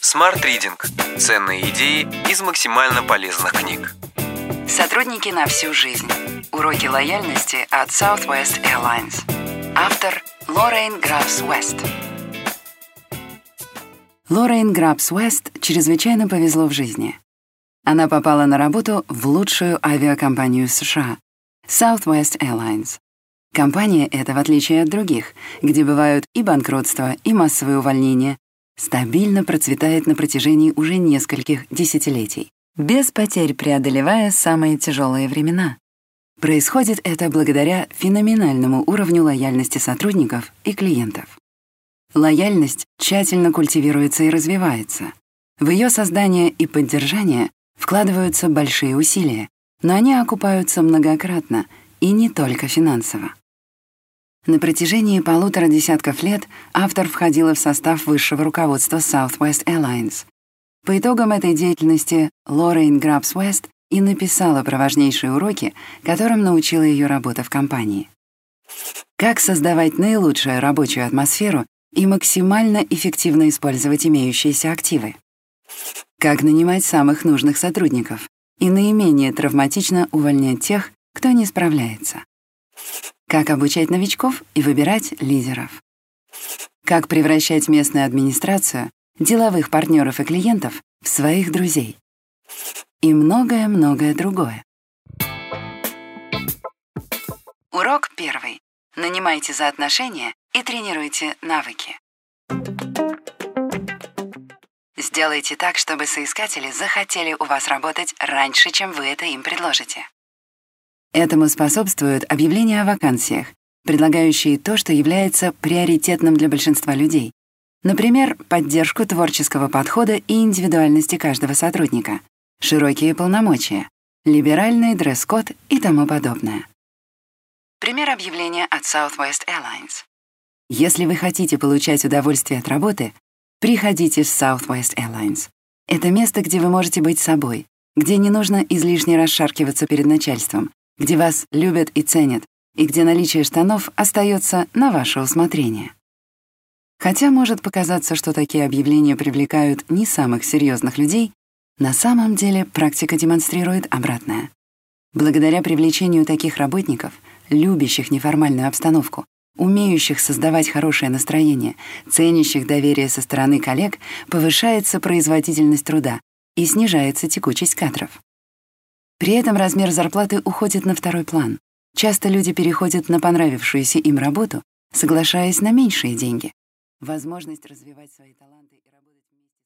Smart Reading. Ценные идеи из максимально полезных книг. Сотрудники на всю жизнь. Уроки лояльности от Southwest Airlines. Автор Лоррейн Грабс-Уэст. Лоррейн Грабс-Уэст чрезвычайно повезло в жизни. Она попала на работу в лучшую авиакомпанию США — Southwest Airlines. Компания эта, в отличие от других, где бывают и банкротства, и массовые увольнения, стабильно процветает на протяжении уже нескольких десятилетий, без потерь преодолевая самые тяжелые времена. Происходит это благодаря феноменальному уровню лояльности сотрудников и клиентов. Лояльность тщательно культивируется и развивается. В ее создание и поддержание вкладываются большие усилия, но они окупаются многократно и не только финансово. На протяжении 1,5 десятков лет автор входила в состав высшего руководства Southwest Airlines. По итогам этой деятельности Лоррейн Грабс-Уэст и написала про важнейшие уроки, которым научила ее работа в компании. Как создавать наилучшую рабочую атмосферу и максимально эффективно использовать имеющиеся активы. Как нанимать самых нужных сотрудников и наименее травматично увольнять тех, кто не справляется. Как обучать новичков и выбирать лидеров. Как превращать местную администрацию, деловых партнеров и клиентов в своих друзей. И многое-многое другое. Урок 1. Нанимайте за отношения и тренируйте навыки. Сделайте так, чтобы соискатели захотели у вас работать раньше, чем вы это им предложите. Этому способствуют объявления о вакансиях, предлагающие то, что является приоритетным для большинства людей. Например, поддержку творческого подхода и индивидуальности каждого сотрудника, широкие полномочия, либеральный дресс-код и тому подобное. Пример объявления от Southwest Airlines. Если вы хотите получать удовольствие от работы, приходите в Southwest Airlines. Это место, где вы можете быть собой, где не нужно излишне расшаркиваться перед начальством, где вас любят и ценят, и где наличие штанов остается на ваше усмотрение. Хотя может показаться, что такие объявления привлекают не самых серьезных людей, на самом деле практика демонстрирует обратное. Благодаря привлечению таких работников, любящих неформальную обстановку, умеющих создавать хорошее настроение, ценящих доверие со стороны коллег, повышается производительность труда и снижается текучесть кадров. При этом размер зарплаты уходит на второй план. Часто люди переходят на понравившуюся им работу, соглашаясь на меньшие деньги. Возможность развивать свои таланты и работать вместе